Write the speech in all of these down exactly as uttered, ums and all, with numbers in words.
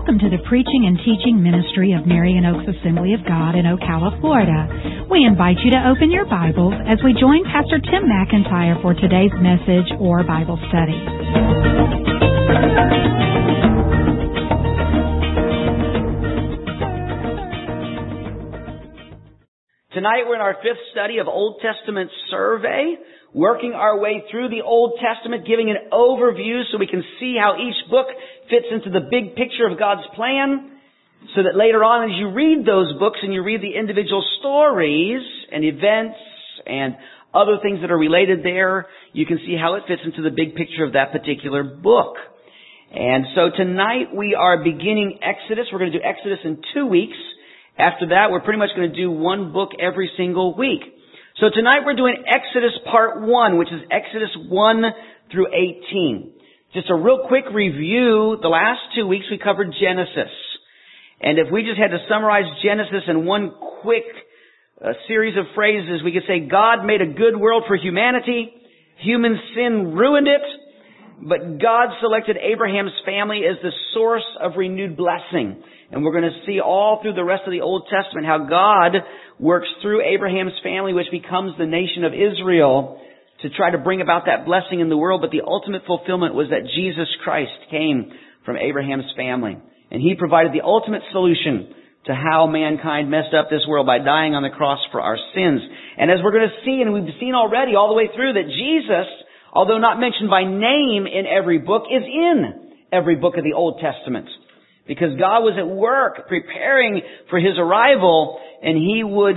Welcome to the preaching and teaching ministry of Marion Oaks Assembly of God in Ocala, Florida. We invite you to open your Bibles as we join Pastor Tim McIntyre for today's message or Bible study. Tonight we're in our fifth study of Old Testament survey, working our way through the Old Testament, giving an overview so we can see how each book fits into the big picture of God's plan, so that later on as you read those books and you read the individual stories and events and other things that are related there, you can see how it fits into the big picture of that particular book. And so tonight we are beginning Exodus. We're going to do Exodus in two weeks. After that, we're pretty much going to do one book every single week. So tonight we're doing Exodus Part one, which is Exodus one through eighteen. Just a real quick review. The last two weeks we covered Genesis. And if we just had to summarize Genesis in one quick uh, series of phrases, we could say God made a good world for humanity. Human sin ruined it. But God selected Abraham's family as the source of renewed blessing. And we're going to see all through the rest of the Old Testament how God works through Abraham's family, which becomes the nation of Israel, to try to bring about that blessing in the world. But the ultimate fulfillment was that Jesus Christ came from Abraham's family. And He provided the ultimate solution to how mankind messed up this world by dying on the cross for our sins. And as we're going to see, and we've seen already all the way through, that Jesus, although not mentioned by name in every book, is in every book of the Old Testament. Because God was at work preparing for His arrival, and He would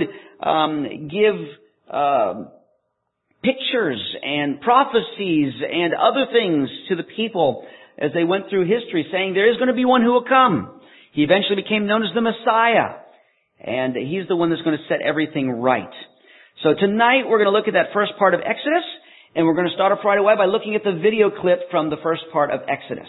um, give uh, pictures and prophecies and other things to the people as they went through history, saying there is going to be one who will come. He eventually became known as the Messiah, and He's the one that's going to set everything right. So tonight we're going to look at that first part of Exodus, and we're going to start off right away by looking at the video clip from the first part of Exodus.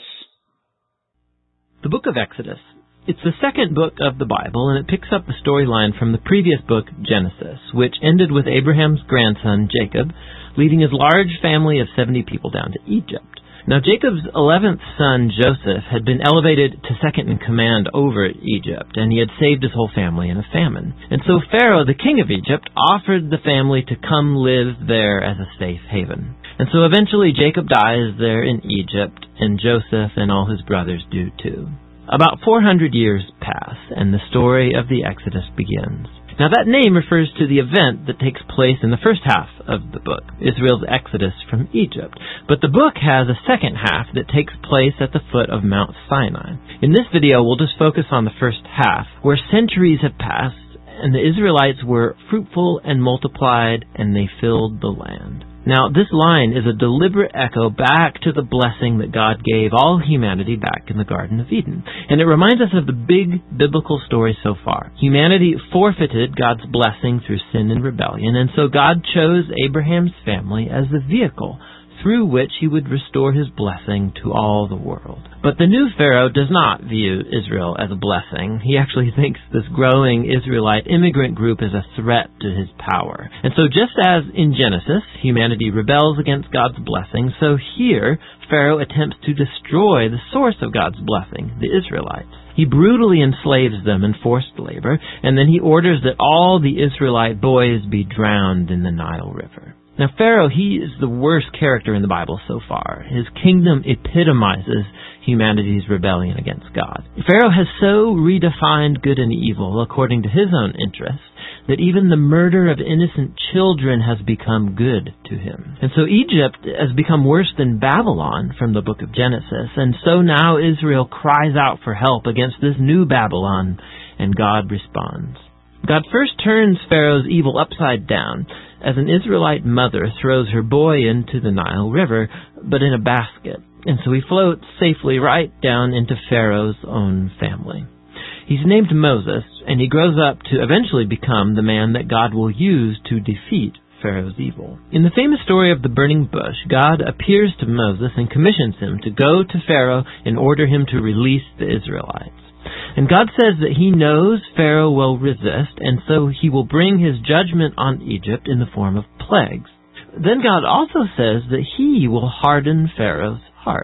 The book of Exodus. It's the second book of the Bible, and it picks up the storyline from the previous book, Genesis, which ended with Abraham's grandson, Jacob, leading his large family of seventy people down to Egypt. Now, Jacob's eleventh son, Joseph, had been elevated to second in command over Egypt, and he had saved his whole family in a famine. And so Pharaoh, the king of Egypt, offered the family to come live there as a safe haven. And so eventually Jacob dies there in Egypt, and Joseph and all his brothers do too. About four hundred years pass, and the story of the Exodus begins. Now that name refers to the event that takes place in the first half of the book, Israel's exodus from Egypt. But the book has a second half that takes place at the foot of Mount Sinai. In this video, we'll just focus on the first half, where centuries have passed, and the Israelites were fruitful and multiplied, and they filled the land. Now, this line is a deliberate echo back to the blessing that God gave all humanity back in the Garden of Eden. And it reminds us of the big biblical story so far. Humanity forfeited God's blessing through sin and rebellion, and so God chose Abraham's family as the vehicle through which He would restore His blessing to all the world. But the new Pharaoh does not view Israel as a blessing. He actually thinks this growing Israelite immigrant group is a threat to his power. And so just as in Genesis, humanity rebels against God's blessing, so here Pharaoh attempts to destroy the source of God's blessing, the Israelites. He brutally enslaves them in forced labor, and then he orders that all the Israelite boys be drowned in the Nile River. Now, Pharaoh, he is the worst character in the Bible so far. His kingdom epitomizes humanity's rebellion against God. Pharaoh has so redefined good and evil according to his own interests that even the murder of innocent children has become good to him. And so Egypt has become worse than Babylon from the book of Genesis, and so now Israel cries out for help against this new Babylon, and God responds. God first turns Pharaoh's evil upside down as an Israelite mother throws her boy into the Nile River, but in a basket. And so he floats safely right down into Pharaoh's own family. He's named Moses, and he grows up to eventually become the man that God will use to defeat Pharaoh's evil. In the famous story of the burning bush, God appears to Moses and commissions him to go to Pharaoh and order him to release the Israelites. And God says that He knows Pharaoh will resist, and so He will bring His judgment on Egypt in the form of plagues. Then God also says that He will harden Pharaoh's heart.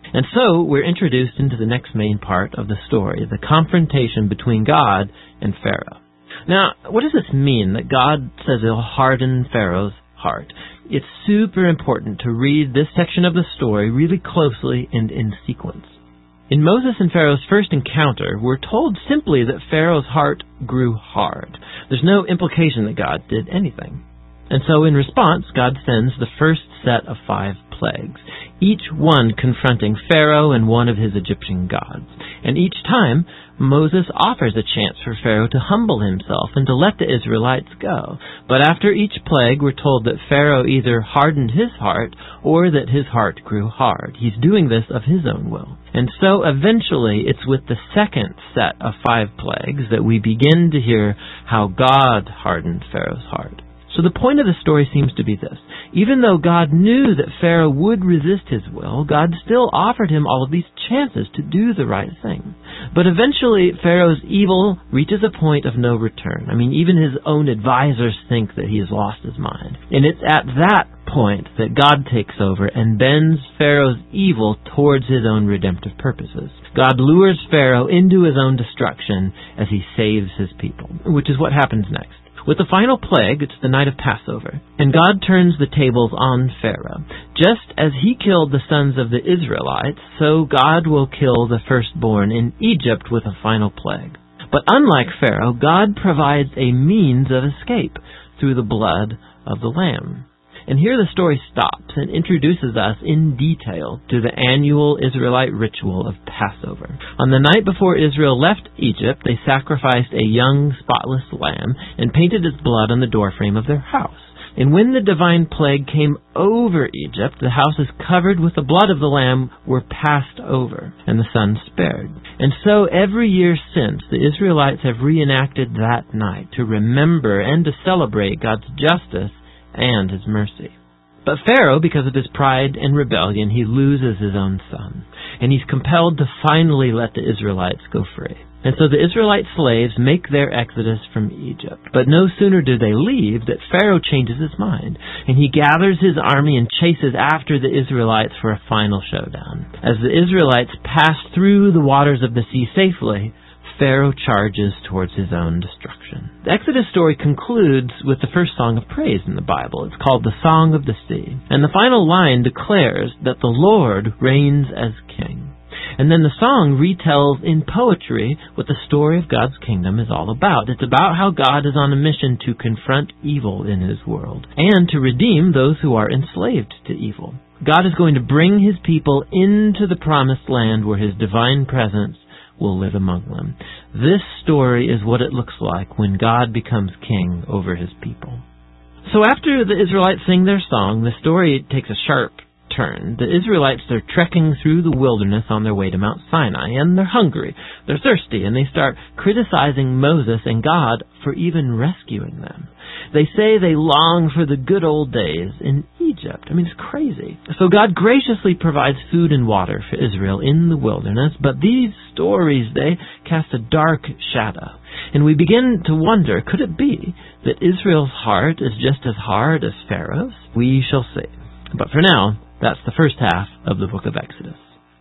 And so we're introduced into the next main part of the story, the confrontation between God and Pharaoh. Now, what does this mean that God says he'll harden Pharaoh's heart? It's super important to read this section of the story really closely and in sequence. In Moses and Pharaoh's first encounter, we're told simply that Pharaoh's heart grew hard. There's no implication that God did anything. And so in response, God sends the first set of five plagues, each one confronting Pharaoh and one of his Egyptian gods. And each time, Moses offers a chance for Pharaoh to humble himself and to let the Israelites go. But after each plague, we're told that Pharaoh either hardened his heart or that his heart grew hard. He's doing this of his own will. And so eventually, it's with the second set of five plagues that we begin to hear how God hardened Pharaoh's heart. So the point of the story seems to be this. Even though God knew that Pharaoh would resist his will, God still offered him all of these chances to do the right thing. But eventually, Pharaoh's evil reaches a point of no return. I mean, even his own advisors think that he has lost his mind. And it's at that point that God takes over and bends Pharaoh's evil towards his own redemptive purposes. God lures Pharaoh into his own destruction as he saves his people, which is what happens next. With the final plague, it's the night of Passover, and God turns the tables on Pharaoh. Just as he killed the sons of the Israelites, so God will kill the firstborn in Egypt with a final plague. But unlike Pharaoh, God provides a means of escape through the blood of the Lamb. And here the story stops and introduces us in detail to the annual Israelite ritual of Passover. On the night before Israel left Egypt, they sacrificed a young, spotless lamb and painted its blood on the doorframe of their house. And when the divine plague came over Egypt, the houses covered with the blood of the lamb were passed over, and the son spared. And so every year since, the Israelites have reenacted that night to remember and to celebrate God's justice and his mercy. But Pharaoh, because of his pride and rebellion, he loses his own son, and he's compelled to finally let the Israelites go free. And so the Israelite slaves make their exodus from Egypt. But no sooner do they leave that Pharaoh changes his mind, and he gathers his army and chases after the Israelites for a final showdown. As the Israelites pass through the waters of the sea safely, Pharaoh charges towards his own destruction. The Exodus story concludes with the first song of praise in the Bible. It's called the Song of the Sea. And the final line declares that the Lord reigns as king. And then the song retells in poetry what the story of God's kingdom is all about. It's about how God is on a mission to confront evil in his world and to redeem those who are enslaved to evil. God is going to bring his people into the promised land where his divine presence will live among them. This story is what it looks like when God becomes king over his people. So after the Israelites sing their song, the story takes a sharp turn. The Israelites, they're trekking through the wilderness on their way to Mount Sinai, and they're hungry, they're thirsty, and they start criticizing Moses and God for even rescuing them. They say they long for the good old days in Egypt. I mean, it's crazy. So God graciously provides food and water for Israel in the wilderness, but these stories, they cast a dark shadow. And we begin to wonder, could it be that Israel's heart is just as hard as Pharaoh's? We shall see. But for now, that's the first half of the book of Exodus.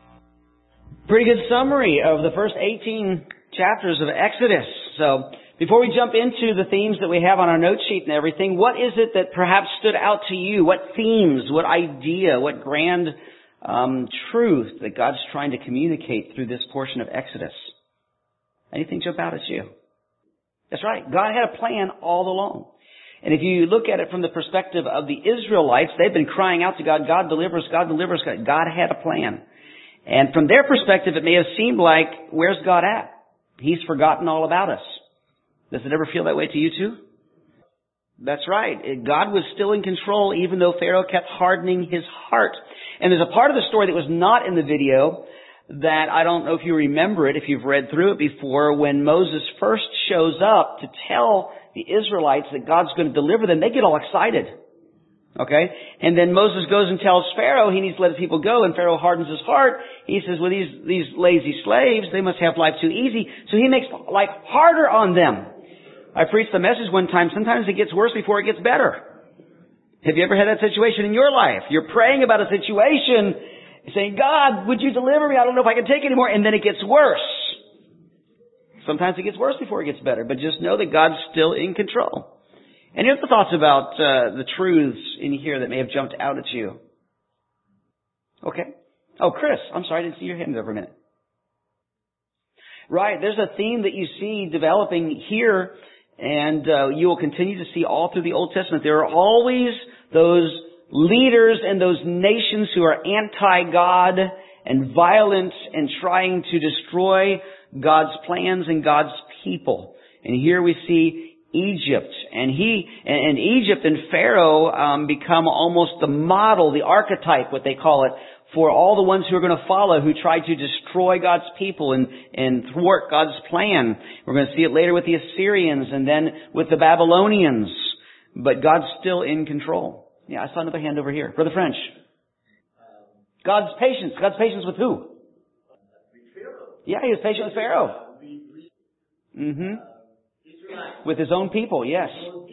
Pretty good summary of the first eighteen chapters of Exodus. So before we jump into the themes that we have on our note sheet and everything, what is it that perhaps stood out to you? What themes, what idea, what grand um, truth that God's trying to communicate through this portion of Exodus? Anything jump out at you? That's right. God had a plan all along. And if you look at it from the perspective of the Israelites, they've been crying out to God, God deliver us, God deliver us. God had a plan. And from their perspective, it may have seemed like, where's God at? He's forgotten all about us. Does it ever feel that way to you too? That's right. God was still in control even though Pharaoh kept hardening his heart. And there's a part of the story that was not in the video that I don't know if you remember it, if you've read through it before, when Moses first shows up to tell the Israelites that God's going to deliver them, they get all excited. Okay? And then Moses goes and tells Pharaoh he needs to let his people go, and Pharaoh hardens his heart. He says, well, these, these lazy slaves, they must have life too easy. So he makes life harder on them. I preached the message one time, sometimes it gets worse before it gets better. Have you ever had that situation in your life? You're praying about a situation, saying, God, would you deliver me? I don't know if I can take it anymore. And then it gets worse. Sometimes it gets worse before it gets better. But just know that God's still in control. Any other thoughts about uh, the truths in here that may have jumped out at you? Okay. Oh, Chris, I'm sorry, I didn't see your hand there for a minute. Right, there's a theme that you see developing here, and uh, you will continue to see all through the Old Testament. There are always those leaders and those nations who are anti-God and violent and trying to destroy God's plans and God's people. And here we see Egypt, and he and Egypt and Pharaoh um, become almost the model, the archetype, what they call it, for all the ones who are going to follow, who try to destroy God's people and, and thwart God's plan. We're going to see it later with the Assyrians and then with the Babylonians. But God's still in control. Yeah, I saw another hand over here. Brother French. God's patience. God's patience with who? Yeah, he was patient with Pharaoh. Mm-hmm. With his own people, yes.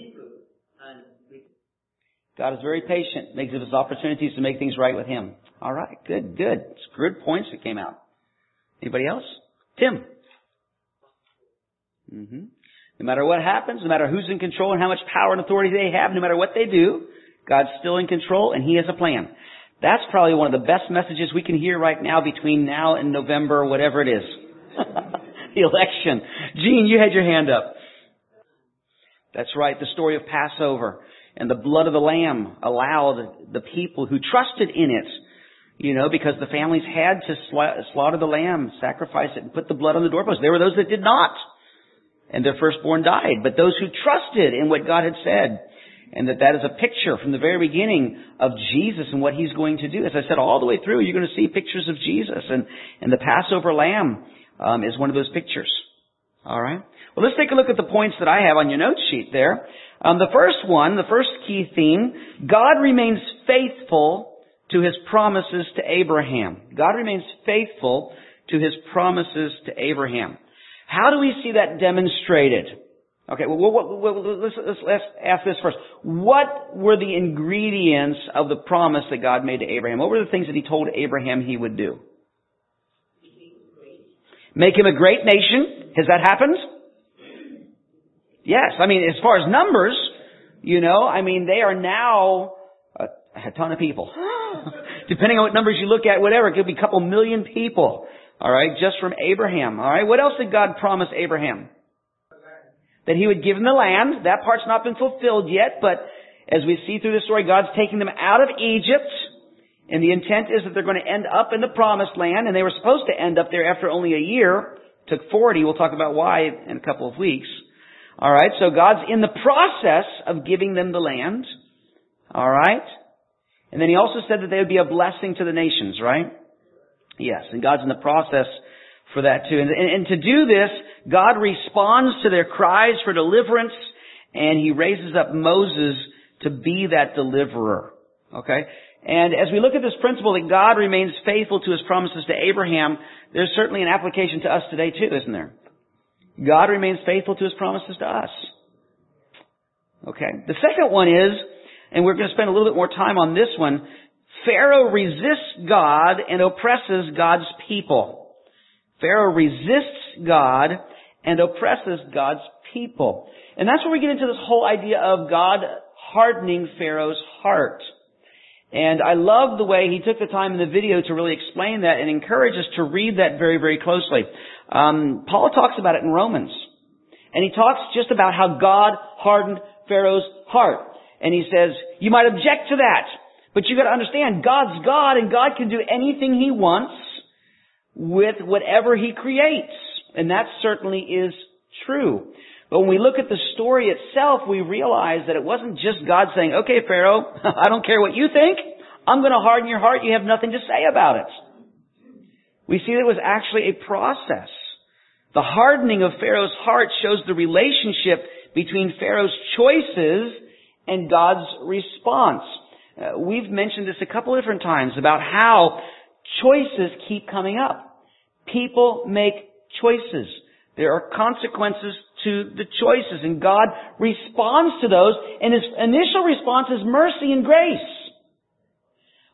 God is very patient, makes of his opportunities to make things right with him. All right, good, good. It's good points that came out. Anybody else? Tim. Mm-hmm. No matter what happens, no matter who's in control and how much power and authority they have, no matter what they do, God's still in control and he has a plan. That's probably one of the best messages we can hear right now between now and November, whatever it is. The election. Gene, you had your hand up. That's right, the story of Passover. And the blood of the lamb allowed the people who trusted in it, you know, because the families had to sla- slaughter the lamb, sacrifice it, and put the blood on the doorpost. There were those that did not, and their firstborn died. But those who trusted in what God had said, and that that is a picture from the very beginning of Jesus and what he's going to do. As I said, all the way through, you're going to see pictures of Jesus, and, and the Passover lamb um, is one of those pictures. All right? Well, let's take a look at the points that I have on your note sheet there. Um, the first one, the first key theme, God remains faithful to his promises to Abraham. God remains faithful to his promises to Abraham. How do we see that demonstrated? Okay, well, well, well, let's, let's, let's ask this first. What were the ingredients of the promise that God made to Abraham? What were the things that he told Abraham he would do? Make him a great nation. Has that happened? Yes. I mean, as far as numbers, you know, I mean, they are now a, a ton of people. Depending on what numbers you look at, whatever, it could be a couple million people. All right, just from Abraham. All right, what else did God promise Abraham? That he would give him the land. That part's not been fulfilled yet, but as we see through the story, God's taking them out of Egypt. And the intent is that they're going to end up in the promised land, and they were supposed to end up there after only a year. It took forty. We'll talk about why in a couple of weeks. All right, so God's in the process of giving them the land. All right. And then he also said that they would be a blessing to the nations, right? Yes, and God's in the process for that too. And, and, and to do this, God responds to their cries for deliverance, and he raises up Moses to be that deliverer. Okay? And as we look at this principle that God remains faithful to his promises to Abraham, there's certainly an application to us today too, isn't there? God remains faithful to his promises to us. Okay. The second one is, and we're going to spend a little bit more time on this one, Pharaoh resists God and oppresses God's people. Pharaoh resists God and oppresses God's people. And that's where we get into this whole idea of God hardening Pharaoh's heart. And I love the way he took the time in the video to really explain that and encourage us to read that very, very closely. Um, Paul talks about it in Romans. And he talks just about how God hardened Pharaoh's heart. And he says, you might object to that, but you got to understand, God's God, and God can do anything he wants with whatever he creates. And that certainly is true. But when we look at the story itself, we realize that it wasn't just God saying, okay, Pharaoh, I don't care what you think. I'm going to harden your heart. You have nothing to say about it. We see that it was actually a process. The hardening of Pharaoh's heart shows the relationship between Pharaoh's choices and God's response. Uh, we've mentioned this a couple of different times about how choices keep coming up. People make choices. There are consequences to the choices, and God responds to those, and his initial response is mercy and grace.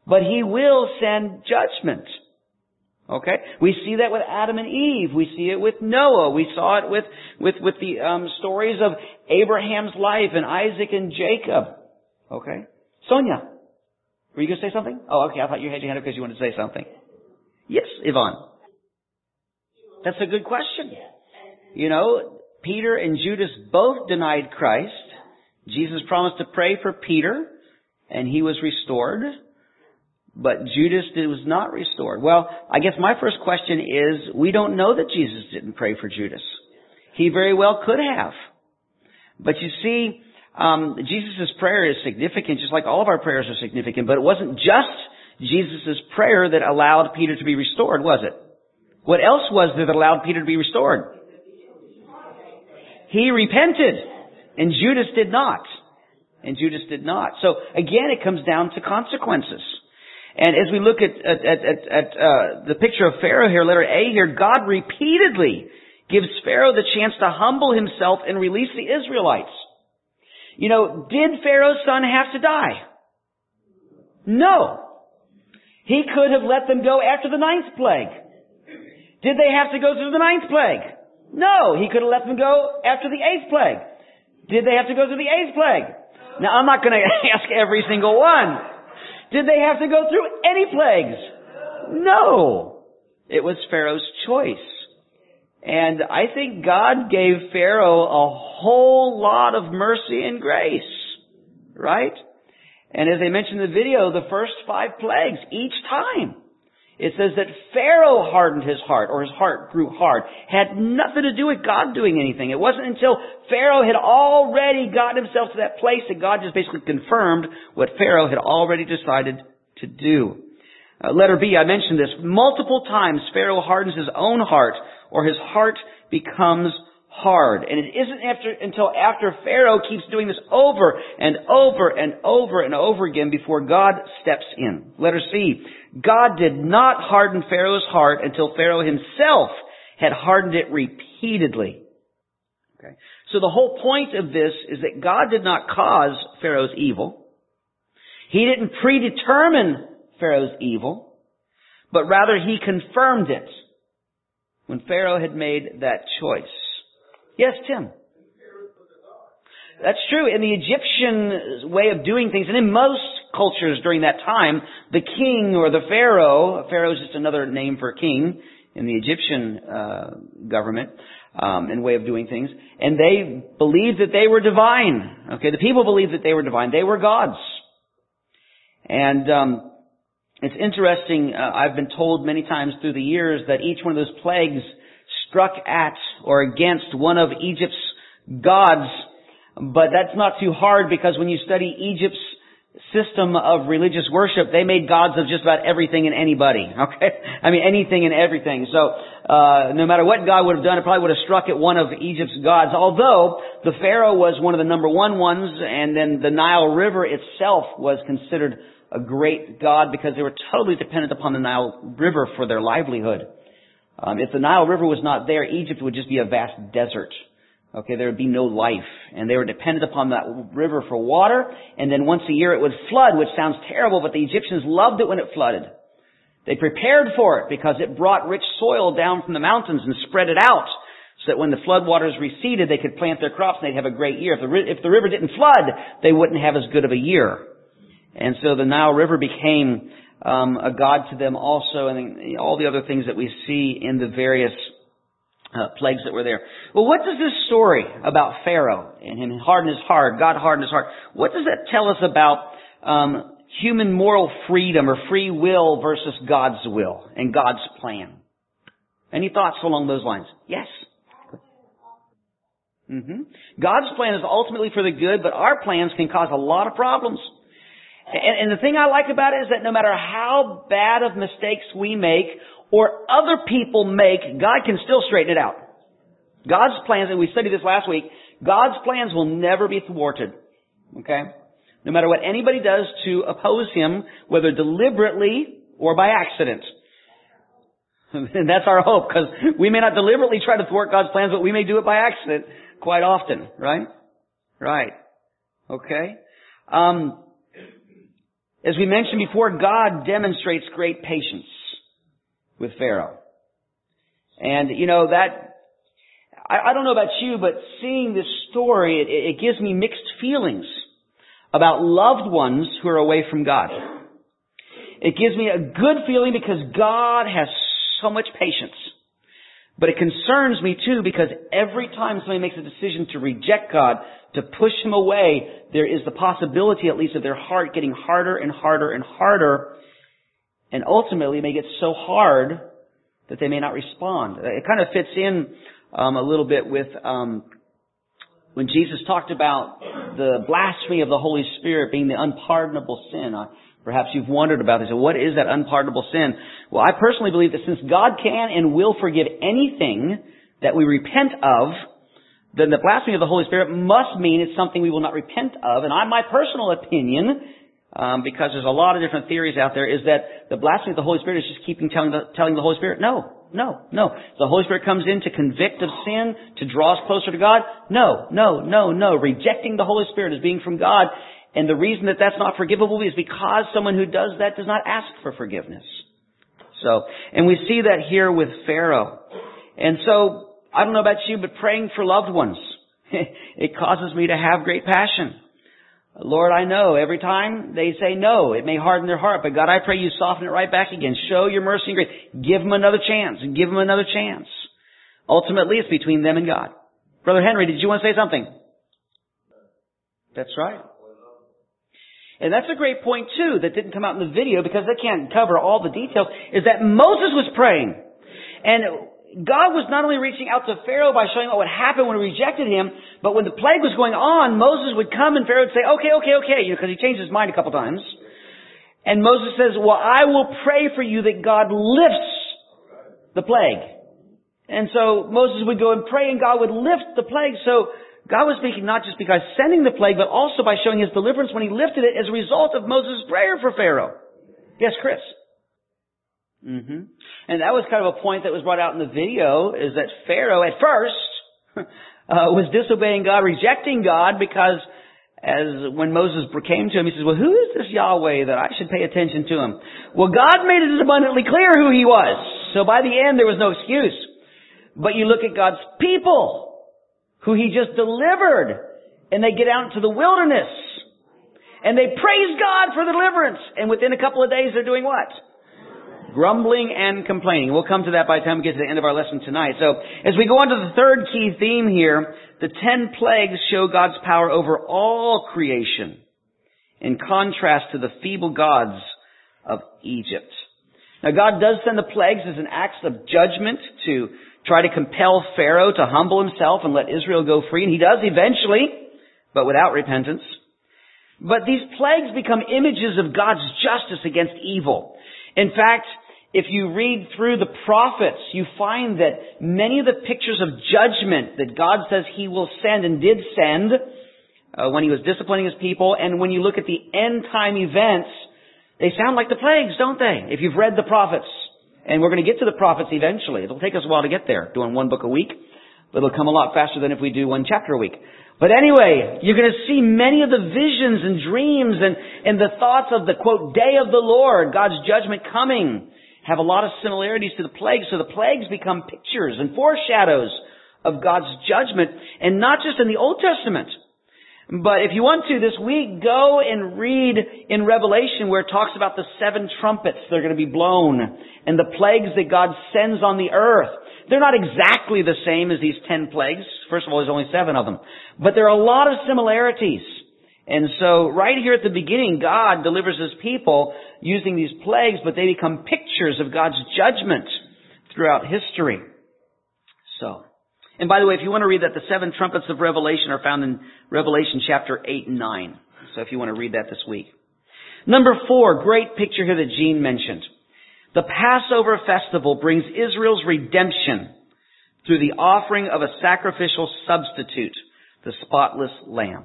but He will send judgment. Okay? We see that with Adam and Eve. We see it with Noah. We saw it with, with, with the um, stories of Abraham's life and Isaac and Jacob. Okay? Sonia, were you going to say something? Oh, okay. I thought you had your hand up because you wanted to say something. Yes, Yvonne. That's a good question. You know, Peter and Judas both denied Christ. Jesus promised to pray for Peter, and he was restored. But Judas was not restored. Well, I guess my first question is, we don't know that Jesus didn't pray for Judas. He very well could have. But you see, um, Jesus' prayer is significant, just like all of our prayers are significant. But it wasn't just Jesus' prayer that allowed Peter to be restored, was it? What else was there that allowed Peter to be restored? He repented, and Judas did not. And Judas did not. So again, it comes down to consequences. And as we look at, at, at, at, at uh, the picture of Pharaoh here, letter A here, God repeatedly gives Pharaoh the chance to humble himself and release the Israelites. You know, did Pharaoh's son have to die? No. He could have let them go after the ninth plague. Did they have to go through the ninth plague? No. He could have let them go after the eighth plague. Did they have to go through the eighth plague? Now, I'm not going to ask every single one. Did they have to go through any plagues? No. It was Pharaoh's choice. And I think God gave Pharaoh a whole lot of mercy and grace. Right? And as I mentioned in the video, the first five plagues, each time, it says that Pharaoh hardened his heart, or his heart grew hard. Had nothing to do with God doing anything. It wasn't until Pharaoh had already gotten himself to that place that God just basically confirmed what Pharaoh had already decided to do. Uh, letter B, I mentioned this. Multiple times Pharaoh hardens his own heart, or his heart becomes hard. And it isn't after, until after Pharaoh keeps doing this over and over and over and over again before God steps in. Letter C, God did not harden Pharaoh's heart until Pharaoh himself had hardened it repeatedly. Okay. So the whole point of this is that God did not cause Pharaoh's evil. He didn't predetermine Pharaoh's evil, but rather He confirmed it when Pharaoh had made that choice. Yes, Tim? That's true. In the Egyptian way of doing things, and in most cultures during that time, the king or the pharaoh, pharaoh is just another name for king in the Egyptian uh, government um, and way of doing things, and they believed that they were divine. Okay, the people believed that they were divine. They were gods. And um, it's interesting, uh, I've been told many times through the years that each one of those plagues struck at or against one of Egypt's gods, but that's not too hard because when you study Egypt's system of religious worship, they made gods of just about everything and anybody. Okay? I mean, anything and everything. So, uh, no matter what God would have done, it probably would have struck at one of Egypt's gods. Although, the Pharaoh was one of the number one ones, and then the Nile River itself was considered a great god because they were totally dependent upon the Nile River for their livelihood. Um, if the Nile River was not there, Egypt would just be a vast desert. Okay, there would be no life. And they were dependent upon that river for water. And then once a year it would flood, which sounds terrible, but the Egyptians loved it when it flooded. They prepared for it because it brought rich soil down from the mountains and spread it out so that when the flood waters receded, they could plant their crops and they'd have a great year. If the, if the river didn't flood, they wouldn't have as good of a year. And so the Nile River became um, a god to them also, and all the other things that we see in the various Uh, plagues that were there. Well, what does this story about Pharaoh and him harden his heart, God hardened his heart, what does that tell us about um, human moral freedom or free will versus God's will and God's plan? Any thoughts along those lines? Yes. Mm-hmm. God's plan is ultimately for the good, but our plans can cause a lot of problems. And, and the thing I like about it is that no matter how bad of mistakes we make, or other people make, God can still straighten it out. God's plans, and we studied this last week, God's plans will never be thwarted. Okay? No matter what anybody does to oppose Him, whether deliberately or by accident. And that's our hope, because we may not deliberately try to thwart God's plans, but we may do it by accident quite often. Right? Right. Okay? Um... As we mentioned before, God demonstrates great patience with Pharaoh. And, you know, that, I, I don't know about you, but seeing this story, it, it gives me mixed feelings about loved ones who are away from God. It gives me a good feeling because God has so much patience. But it concerns me too because every time somebody makes a decision to reject God, to push Him away, there is the possibility at least of their heart getting harder and harder and harder. And ultimately it may get so hard that they may not respond. It kind of fits in um, a little bit with um, when Jesus talked about the blasphemy of the Holy Spirit being the unpardonable sin. I, Perhaps you've wondered about this. What is that unpardonable sin? Well, I personally believe that since God can and will forgive anything that we repent of, then the blasphemy of the Holy Spirit must mean it's something we will not repent of. And I, my personal opinion, um, because there's a lot of different theories out there, is that the blasphemy of the Holy Spirit is just keeping telling the, telling the Holy Spirit, no, no, no. The Holy Spirit comes in to convict of sin, to draw us closer to God. No, no, no, no. Rejecting the Holy Spirit as being from God. And the reason that that's not forgivable is because someone who does that does not ask for forgiveness. So, and we see that here with Pharaoh. And so, I don't know about you, but praying for loved ones, it causes me to have great passion. Lord, I know every time they say no, it may harden their heart, but God, I pray you soften it right back again. Show your mercy and grace. Give them another chance and give them another chance. Ultimately, it's between them and God. Brother Henry, did you want to say something? That's right. And that's a great point too that didn't come out in the video because they can't cover all the details, is that Moses was praying. And God was not only reaching out to Pharaoh by showing what would happen when he rejected him, but when the plague was going on, Moses would come and Pharaoh would say, okay, okay, okay, you know, because he changed his mind a couple times. And Moses says, well, I will pray for you that God lifts the plague. And so Moses would go and pray and God would lift the plague. So God was speaking not just because sending the plague, but also by showing His deliverance when He lifted it as a result of Moses' prayer for Pharaoh. Yes, Chris? Mm-hmm. And that was kind of a point that was brought out in the video, is that Pharaoh at first uh, was disobeying God, rejecting God, because as when Moses came to him, he says, well, who is this Yahweh that I should pay attention to him? Well, God made it abundantly clear who He was. So by the end, there was no excuse. But you look at God's people, who He just delivered, and they get out into the wilderness, and they praise God for the deliverance, and within a couple of days they're doing what? Grumbling and complaining. We'll come to that by the time we get to the end of our lesson tonight. So, as we go on to the third key theme here, the ten plagues show God's power over all creation, in contrast to the feeble gods of Egypt. Now, God does send the plagues as an act of judgment to try to compel Pharaoh to humble himself and let Israel go free. And he does eventually, but without repentance. But these plagues become images of God's justice against evil. In fact, if you read through the prophets, you find that many of the pictures of judgment that God says He will send and did send uh, when He was disciplining His people, and when you look at the end time events, they sound like the plagues, don't they? If you've read the prophets. And we're going to get to the prophets eventually. It'll take us a while to get there, doing one book a week. But it'll come a lot faster than if we do one chapter a week. But anyway, you're going to see many of the visions and dreams and, and the thoughts of the, quote, day of the Lord, God's judgment coming, have a lot of similarities to the plagues. So the plagues become pictures and foreshadows of God's judgment. And not just in the Old Testament. But if you want to, this week, go and read in Revelation where it talks about the seven trumpets that are going to be blown and the plagues that God sends on the earth. They're not exactly the same as these ten plagues. First of all, there's only seven of them. But there are a lot of similarities. And so right here at the beginning, God delivers His people using these plagues, but they become pictures of God's judgment throughout history. So... And by the way, if you want to read that, the seven trumpets of Revelation are found in Revelation chapter eight and nine. So if you want to read that this week. Number four, great picture here that Gene mentioned. The Passover festival brings Israel's redemption through the offering of a sacrificial substitute, the spotless lamb.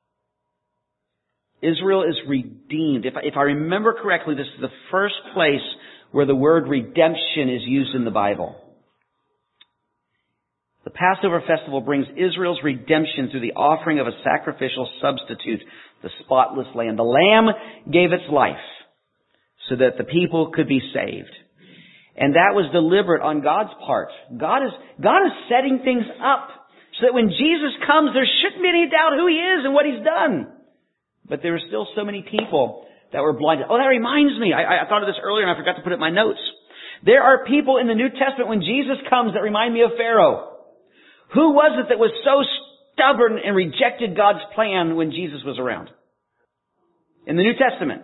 Israel is redeemed. If I, if I remember correctly, this is the first place where the word redemption is used in the Bible. The Passover festival brings Israel's redemption through the offering of a sacrificial substitute, the spotless lamb. The lamb gave its life so that the people could be saved. And that was deliberate on God's part. God is, God is setting things up so that when Jesus comes, there shouldn't be any doubt who He is and what He's done. But there are still so many people that were blinded. Oh, that reminds me. I, I thought of this earlier and I forgot to put it in my notes. There are people in the New Testament when Jesus comes that remind me of Pharaoh. Who was it that was so stubborn and rejected God's plan when Jesus was around? In the New Testament.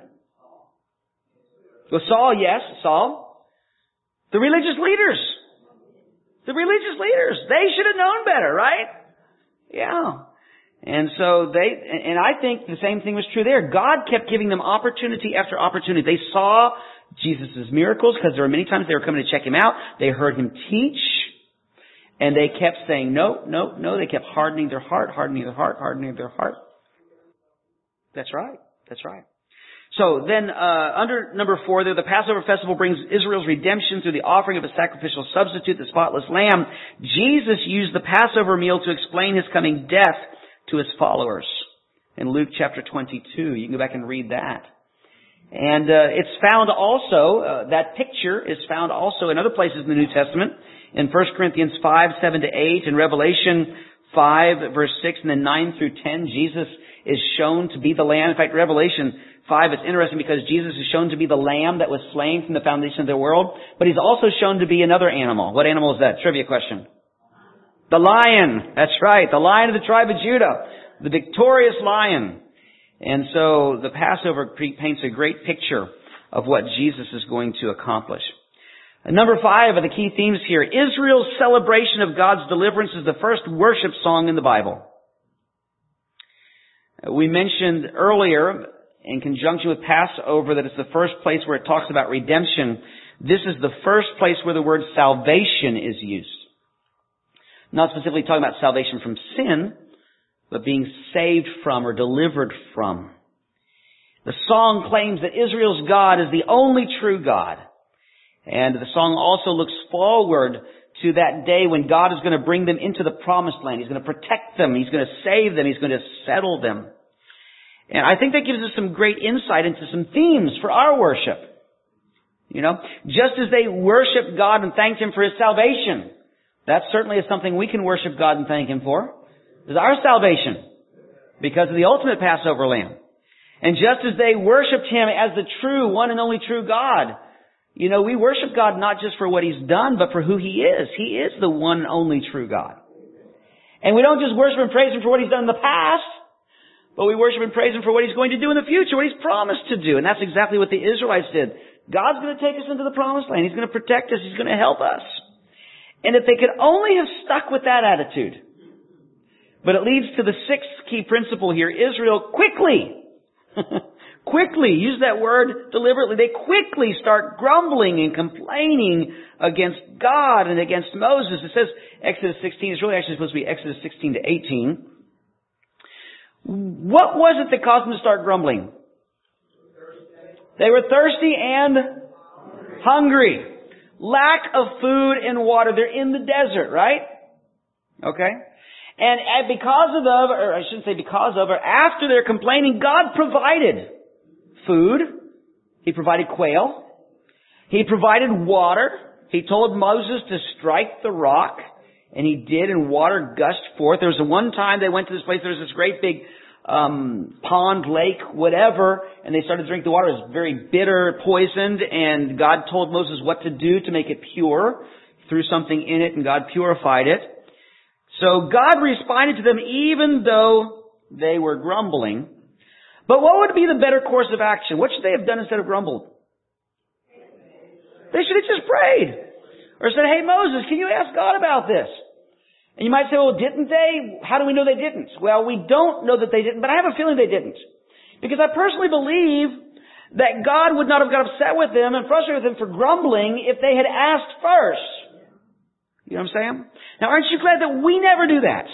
Well, Saul, yes, Saul. The religious leaders. The religious leaders. They should have known better, right? Yeah. And so they, and I think the same thing was true there. God kept giving them opportunity after opportunity. They saw Jesus' miracles because there were many times they were coming to check Him out. They heard Him teach. And they kept saying, no, no, no. They kept hardening their heart, hardening their heart, hardening their heart. That's right. That's right. So then, uh, under number four there, the Passover festival brings Israel's redemption through the offering of a sacrificial substitute, the spotless lamb. Jesus used the Passover meal to explain His coming death to His followers. In Luke chapter twenty-two, you can go back and read that. And, uh, it's found also, uh, that picture is found also in other places in the New Testament. In First Corinthians five, seven to eight, in Revelation five, verse six, and then nine through ten, Jesus is shown to be the Lamb. In fact, Revelation five, it's interesting because Jesus is shown to be the Lamb that was slain from the foundation of the world, but He's also shown to be another animal. What animal is that? Trivia question. The lion. That's right. The Lion of the tribe of Judah. The victorious lion. And so the Passover paints a great picture of what Jesus is going to accomplish. And number five of the key themes here, Israel's celebration of God's deliverance is the first worship song in the Bible. We mentioned earlier, in conjunction with Passover, that it's the first place where it talks about redemption. This is the first place where the word salvation is used. Not specifically talking about salvation from sin, but being saved from or delivered from. The song claims that Israel's God is the only true God. And the song also looks forward to that day when God is going to bring them into the promised land. He's going to protect them. He's going to save them. He's going to settle them. And I think that gives us some great insight into some themes for our worship. You know, just as they worshiped God and thanked Him for His salvation, that certainly is something we can worship God and thank Him for. Is our salvation because of the ultimate Passover lamb. And just as they worshiped Him as the true, one and only true God, you know, we worship God not just for what He's done, but for who He is. He is the one and only true God. And we don't just worship and praise Him for what He's done in the past, but we worship and praise Him for what He's going to do in the future, what He's promised to do. And that's exactly what the Israelites did. God's going to take us into the promised land. He's going to protect us. He's going to help us. And if they could only have stuck with that attitude. But it leads to the sixth key principle here. Israel quickly, quickly, use that word deliberately, they quickly start grumbling and complaining against God and against Moses. It says Exodus sixteen, it's really actually supposed to be Exodus sixteen to eighteen. What was it that caused them to start grumbling? They were thirsty and hungry. Lack of food and water. They're in the desert, right? Okay. And because of, or I shouldn't say because of, or after their complaining, God provided food. He provided quail. He provided water. He told Moses to strike the rock, and he did, and water gushed forth. There was a one time they went to this place, there was this great big um pond, lake, whatever, and they started to drink the water. It was very bitter, poisoned, and God told Moses what to do to make it pure. Threw something in it, and God purified it. So God responded to them even though they were grumbling. But what would be the better course of action? What should they have done instead of grumbled? They should have just prayed. Or said, hey Moses, can you ask God about this? And you might say, well, didn't they? How do we know they didn't? Well, we don't know that they didn't, but I have a feeling they didn't. Because I personally believe that God would not have got upset with them and frustrated with them for grumbling if they had asked first. You know what I'm saying? Now, aren't you glad that we never do that?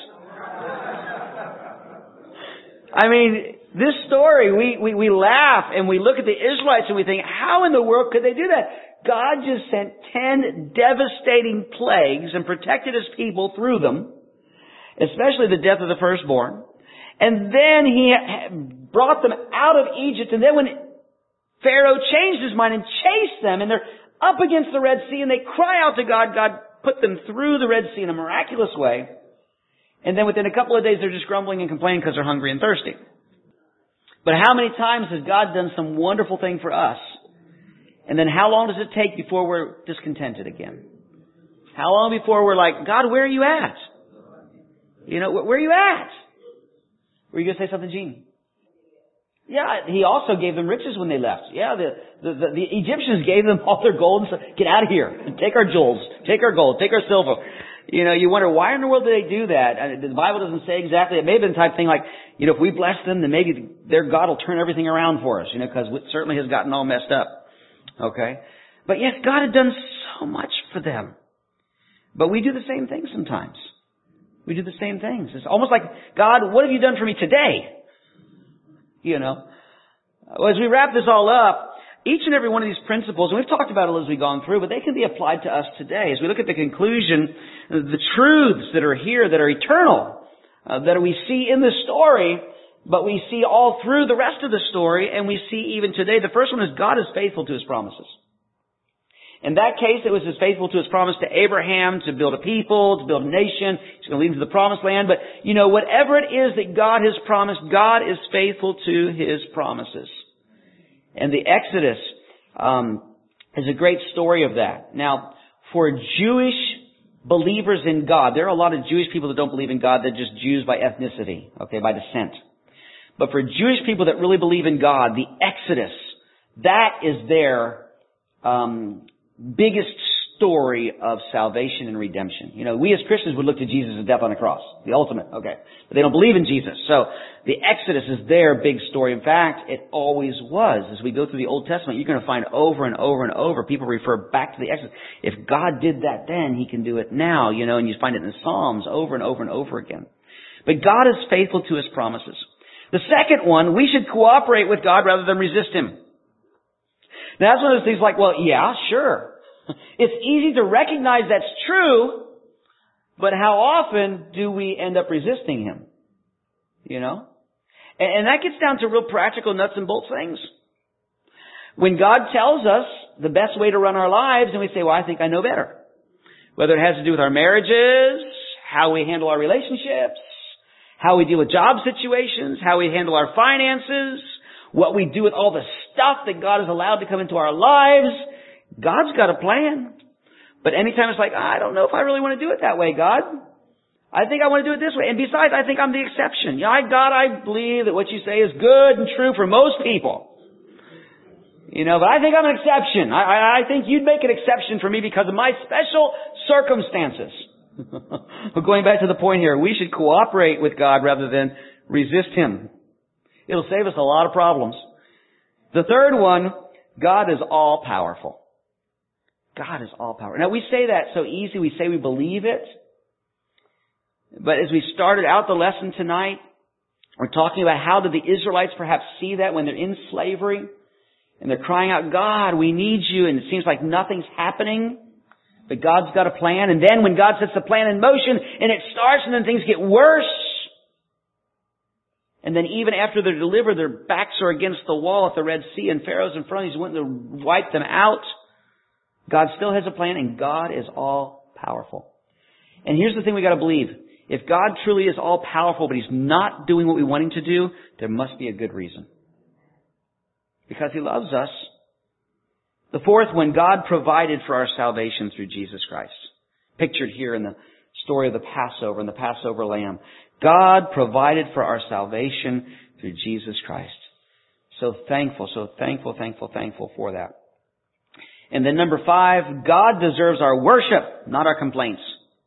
I mean, this story, we, we, we laugh and we look at the Israelites and we think, how in the world could they do that? God just sent ten devastating plagues and protected His people through them, especially the death of the firstborn. And then He brought them out of Egypt. And then when Pharaoh changed his mind and chased them, and they're up against the Red Sea, and they cry out to God, God put them through the Red Sea in a miraculous way. And then within a couple of days, they're just grumbling and complaining because they're hungry and thirsty. But how many times has God done some wonderful thing for us? And then how long does it take before we're discontented again? How long before we're like, God, where are you at? You know, where are you at? Were you going to say something, Gene? Yeah, He also gave them riches when they left. Yeah, the, the, the, the Egyptians gave them all their gold and said, get out of here. Take our jewels. Take our gold. Take our silver. You know, you wonder, why in the world do they do that? And the Bible doesn't say exactly. It may have been the type of thing like, you know, if we bless them, then maybe their God will turn everything around for us, you know, because it certainly has gotten all messed up. Okay? But yes, God had done so much for them. But we do the same thing sometimes. We do the same things. It's almost like, God, what have you done for me today? You know. Well, as we wrap this all up, each and every one of these principles, and we've talked about it as we've gone through, but they can be applied to us today. As we look at the conclusion, the truths that are here, that are eternal, uh, that we see in the story, but we see all through the rest of the story, and we see even today. The first one is God is faithful to His promises. In that case, it was as faithful to His promise to Abraham to build a people, to build a nation. He's going to lead them to the promised land. But, you know, whatever it is that God has promised, God is faithful to His promises. And the Exodus um, is a great story of that. Now, for Jewish believers in God, there are a lot of Jewish people that don't believe in God. They're just Jews by ethnicity, okay, by descent. But for Jewish people that really believe in God, the Exodus, that is their um, biggest story of salvation and redemption. You know, we as Christians would look to Jesus' death on the cross, the ultimate, okay. But they don't believe in Jesus. So the Exodus is their big story. In fact, it always was. As we go through the Old Testament, you're going to find over and over and over people refer back to the Exodus. If God did that then, He can do it now, you know, and you find it in the Psalms over and over and over again. But God is faithful to His promises. The second one, we should cooperate with God rather than resist Him. Now that's one of those things like, well, yeah, sure. It's easy to recognize that's true, but how often do we end up resisting Him? You know? And, and that gets down to real practical nuts and bolts things. When God tells us the best way to run our lives, and we say, well, I think I know better. Whether it has to do with our marriages, how we handle our relationships, how we deal with job situations, how we handle our finances, what we do with all the stuff that God has allowed to come into our lives, God's got a plan. But anytime it's like, I don't know if I really want to do it that way, God. I think I want to do it this way. And besides, I think I'm the exception. You know, I, God, I believe that what you say is good and true for most people. You know, but I think I'm an exception. I, I, I think you'd make an exception for me because of my special circumstances. But going back to the point here, we should cooperate with God rather than resist Him. It'll save us a lot of problems. The third one, God is all powerful. God is all powerful. Now we say that so easy. We say we believe it. But as we started out the lesson tonight, we're talking about how did the Israelites perhaps see that when they're in slavery and they're crying out, God, we need you. And it seems like nothing's happening. But God's got a plan. And then when God sets the plan in motion and it starts and then things get worse. And then even after they're delivered, their backs are against the wall at the Red Sea and Pharaoh's in front of them. He's wanting to wipe them out. God still has a plan and God is all powerful. And here's the thing we got to believe. If God truly is all powerful but He's not doing what we want Him to do, there must be a good reason. Because He loves us. The fourth one, God provided for our salvation through Jesus Christ. Pictured here in the story of the Passover and the Passover lamb. God provided for our salvation through Jesus Christ. So thankful, so thankful, thankful, thankful for that. And then number five, God deserves our worship, not our complaints.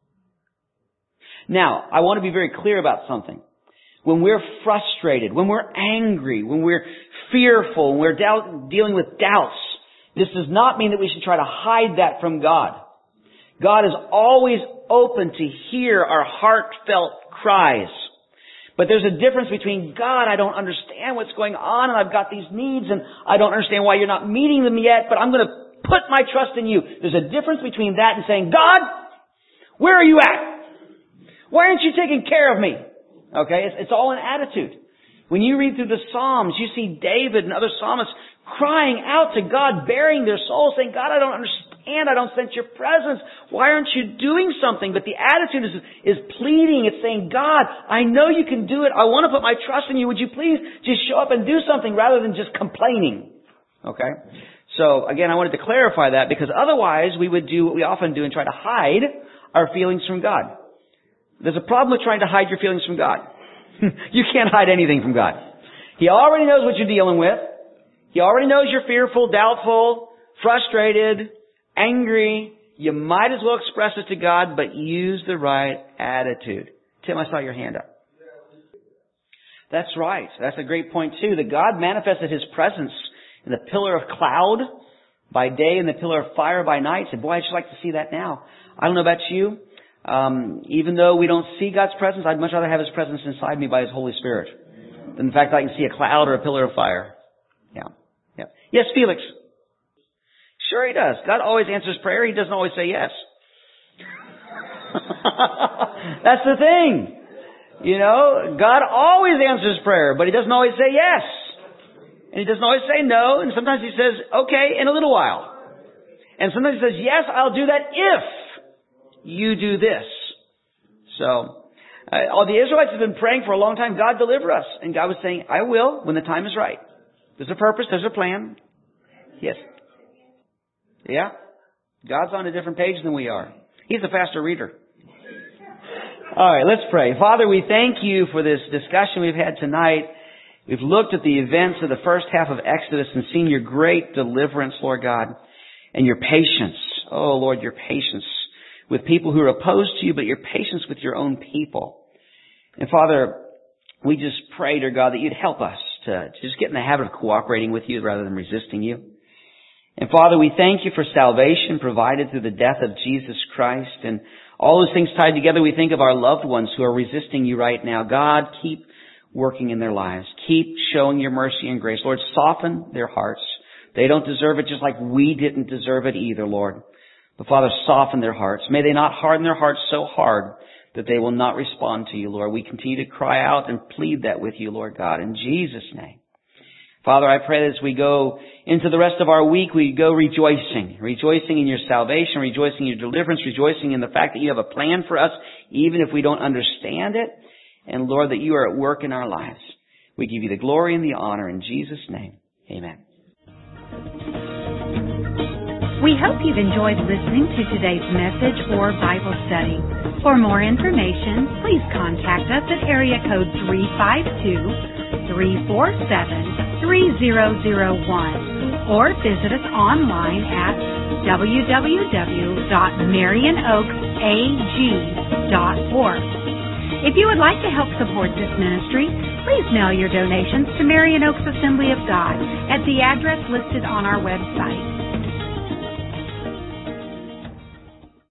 Now, I want to be very clear about something. When we're frustrated, when we're angry, when we're fearful, when we're doubt, dealing with doubts, this does not mean that we should try to hide that from God. God is always open to hear our heartfelt cries. But there's a difference between, God, I don't understand what's going on and I've got these needs and I don't understand why you're not meeting them yet, but I'm going to put my trust in you. There's a difference between that and saying, God, where are you at? Why aren't you taking care of me? Okay, it's, it's all an attitude. When you read through the Psalms, you see David and other psalmists crying out to God, bearing their souls, saying, God, I don't understand. I don't sense your presence. Why aren't you doing something? But the attitude is, is pleading. It's saying, God, I know you can do it. I want to put my trust in you. Would you please just show up and do something rather than just complaining? Okay? So, again, I wanted to clarify that because otherwise we would do what we often do and try to hide our feelings from God. There's a problem with trying to hide your feelings from God. You can't hide anything from God. He already knows what you're dealing with. He already knows you're fearful, doubtful, frustrated, angry. You might as well express it to God, but use the right attitude. Tim, I saw your hand up. That's right. That's a great point too. That God manifested His presence in the pillar of cloud by day and the pillar of fire by night. And boy, I'd just like to see that now. I don't know about you. Um, even though we don't see God's presence, I'd much rather have His presence inside me by His Holy Spirit than the fact that I can see a cloud or a pillar of fire. Yeah. Yeah. Yes, Felix. Sure He does. God always answers prayer. He doesn't always say yes. That's the thing. You know, God always answers prayer, but He doesn't always say yes. And He doesn't always say no, and sometimes He says, okay, in a little while. And sometimes He says, yes, I'll do that if you do this. So, uh, all the Israelites have been praying for a long time, God deliver us. And God was saying, I will when the time is right. There's a purpose, there's a plan. Yes. Yeah. God's on a different page than we are. He's a faster reader. All right, let's pray. Father, we thank you for this discussion we've had tonight. We've looked at the events of the first half of Exodus and seen your great deliverance, Lord God, and your patience. Oh, Lord, your patience with people who are opposed to you, but your patience with your own people. And Father, we just pray, dear God, that you'd help us to, to just get in the habit of cooperating with you rather than resisting you. And Father, we thank you for salvation provided through the death of Jesus Christ. And all those things tied together, we think of our loved ones who are resisting you right now. God, keep working in their lives. Keep showing your mercy and grace. Lord, soften their hearts. They don't deserve it just like we didn't deserve it either, Lord. But Father, soften their hearts. May they not harden their hearts so hard that they will not respond to you, Lord. We continue to cry out and plead that with you, Lord God, in Jesus' name. Father, I pray that as we go into the rest of our week, we go rejoicing, rejoicing in your salvation, rejoicing in your deliverance, rejoicing in the fact that you have a plan for us, even if we don't understand it. And Lord, that you are at work in our lives. We give you the glory and the honor in Jesus' name. Amen. We hope you've enjoyed listening to today's message or Bible study. For more information, please contact us at area code three five two, three four seven, three zero zero one or visit us online at w w w dot marion oaks a g dot org. If you would like to help support this ministry, please mail your donations to Marion Oaks Assembly of God at the address listed on our website.